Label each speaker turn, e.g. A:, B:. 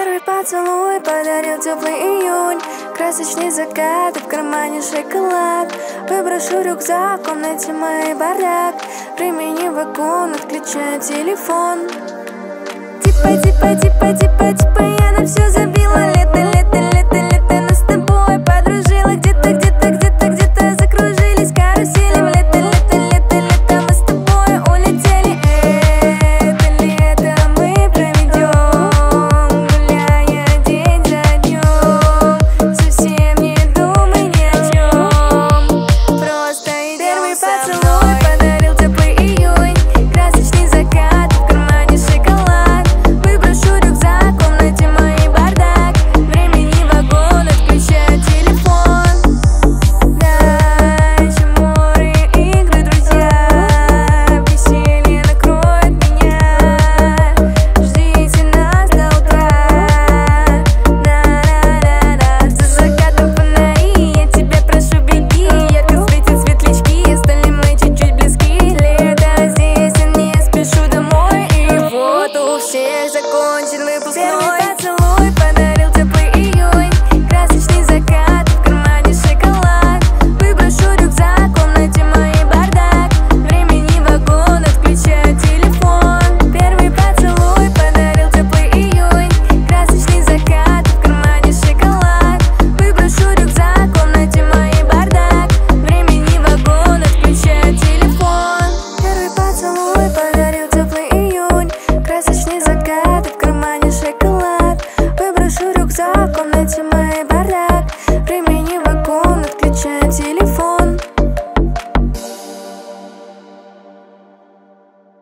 A: Первый поцелуй подарил теплый июнь, красочный закат, и в кармане шоколад. Выброшу рюкзак, в комнате моей бардак. Времени вагон, отключаю телефон. Типа, я на все забила. Лето, нас с тобой подружила. Где-то закружились карусели. В лето, мы с тобой улетели. Это лето мы проведем, гуляя день за днем. Совсем не думай ни о чем, просто идем со мной. Первый поцелуй подарил теплый июнь, красочный закат, в кармане шоколад. Выброшу рюкзак, в комнате моей бардак. Времени вагон, отключаю телефон. Дальше море, игры, друзья. Веселье накроет меня. Ждите нас до утра. За закатом фонари, я тебя прошу, беги. Ярко светят светлячки, стали мы чуть-чуть близки. Лето здесь, я не спешу домой. И вот у всех закончен выпускной.